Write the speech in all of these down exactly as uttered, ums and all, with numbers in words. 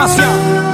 cima assim, ó.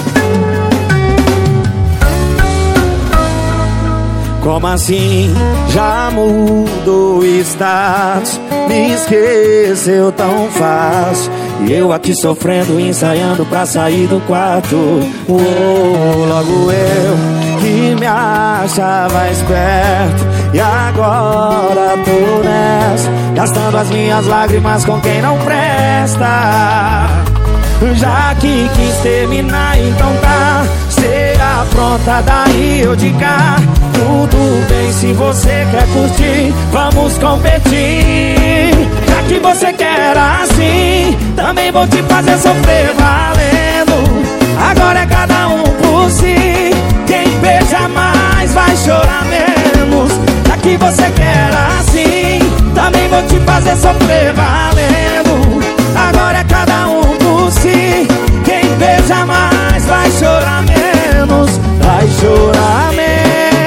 Como assim já mudou o status? Me esqueceu tão fácil. E eu aqui sofrendo, ensaiando pra sair do quarto. Oh, logo eu que me achava esperto, e agora tô nessa, gastando as minhas lágrimas com quem não presta. Já que quis terminar, então tá, cê apronta, daí eu de cá. Tudo bem se você quer curtir, vamos competir. Já que você quer assim, também vou te fazer sofrer valendo. Agora é cada um por si, quem beija mais vai chorar menos. Já que você quer assim, também vou te fazer sofrer valendo. Agora é cada um por si, quem beija mais vai chorar menos. Vai chorar menos.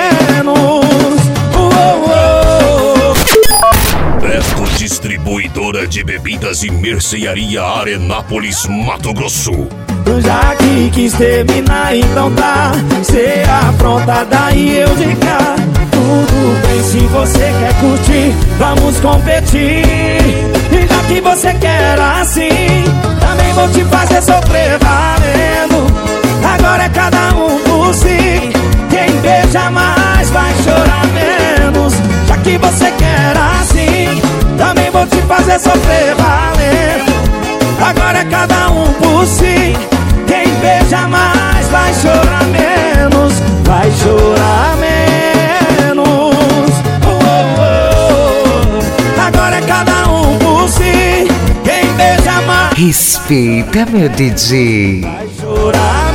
Beto Distribuidora de Bebidas e Mercearia Arenápolis, Mato Grosso. Já que quis terminar, então tá, cê apronta, daí eu de cá. Tudo bem se você quer curtir, vamos competir. E já que você quer assim, também vou te fazer sofrer valendo. Agora é cada um por si, quem beija mais vai chorar menos. Já que você quer assim, também vou te fazer sofrer valendo. Agora é cada um por si, quem beija mais vai chorar menos. Vai chorar menos. Oh, oh, oh. Agora é cada um por si, quem beija mais. Respeita, meu D J. Vai chorar